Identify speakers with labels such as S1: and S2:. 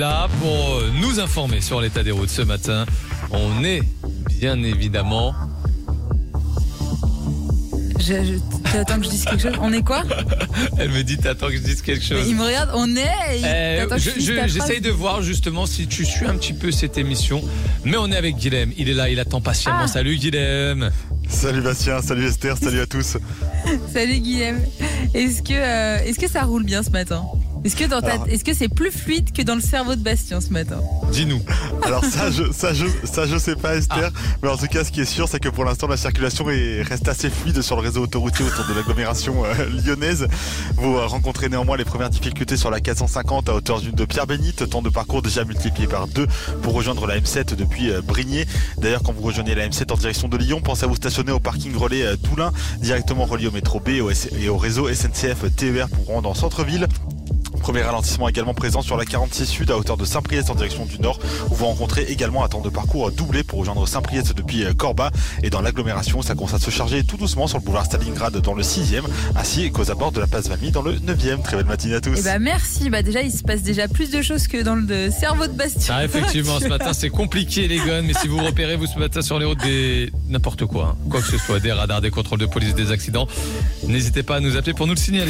S1: Là, pour nous informer sur l'état des routes ce matin, on est bien évidemment...
S2: T'attends que je dise quelque chose. On est quoi?
S1: Elle me dit t'attends que je dise quelque chose.
S2: Mais il me regarde, on est...
S1: J'essaye de voir justement si tu suis un petit peu cette émission. Mais on est avec Guilhem, il est là, il attend patiemment. Salut Guilhem.
S3: Salut Bastien, salut Esther, salut à tous.
S2: Salut Guilhem. Est-ce que ça roule bien ce matin? Est-ce que c'est plus fluide que dans le cerveau de Bastien ce matin?
S1: Dis-nous.
S3: Alors ça je sais pas Esther, mais en tout cas ce qui est sûr c'est que pour l'instant la circulation reste assez fluide sur le réseau autoroutier autour de l'agglomération lyonnaise. Vous rencontrez néanmoins les premières difficultés sur la 450 à hauteur de Pierre-Bénite, temps de parcours déjà multiplié par 2 pour rejoindre la M7 depuis Brignais. D'ailleurs quand vous rejoignez la M7 en direction de Lyon, pensez à vous stationner au parking relais d'Oulin, directement relié au métro B et au réseau SNCF TER pour rendre en centre-ville. Premier ralentissement également présent sur la 46 Sud à hauteur de Saint-Priest en direction du Nord, où vous rencontrez également un temps de parcours doublé pour rejoindre Saint-Priest depuis Corba. Et dans l'agglomération, ça commence à se charger tout doucement sur le boulevard Stalingrad dans le 6e, ainsi qu'aux abords de la place Valmy dans le 9e. Très belle matinée à tous.
S2: Merci. Déjà, il se passe déjà plus de choses que dans le cerveau de Bastien.
S1: Effectivement, ce matin, c'est compliqué les gones, mais si vous repérez, vous ce matin sur les routes n'importe quoi, quoi que ce soit, des radars, des contrôles de police, des accidents, n'hésitez pas à nous appeler pour nous le signaler.